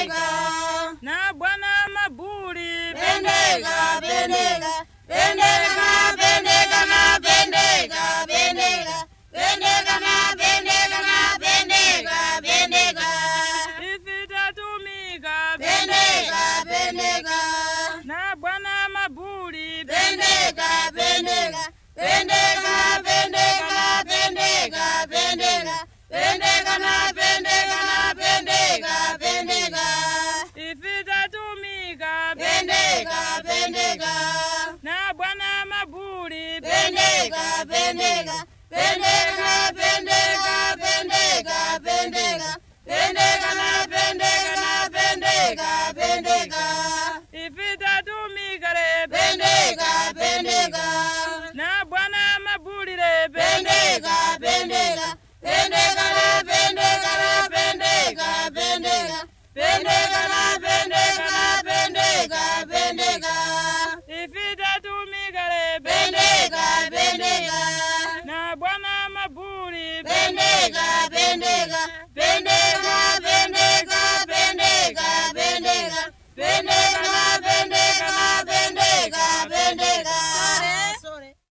pendeka. Na bwana Mabuli Pendeka, pendeka. Pendeka na pendeka na pendeka, pendeka. Pendeka na pendeka na pendeka, pendeka. ifitatumika Pendeka, pendeka. na bwana Mabuli Pendeka, pendeka. Pendeka na pendeka na pendeka, pendeka. Pendeka na pendeka na pendeka, pendeka. ifitatumika Pendeka, pendeka. na bwana Mabuli Pendeka, pendeka. Pendeka na pendeka, pendeka, pendeka. Pendeka na pendeka na pendeka, pendeka. ifitatumika Pendeka, pendeka. na bwana Mabuli Pendeka, pendeka. Pendeka na pendeka na pendeka, pendeka. Pendeka na pendeka na pendeka, pendeka. ifitatumika Pendeka, pendeka. na bwana Mabuli Pendeka, pendeka. Pendeka, pendeka, pendeka, pendeka. Pendeka.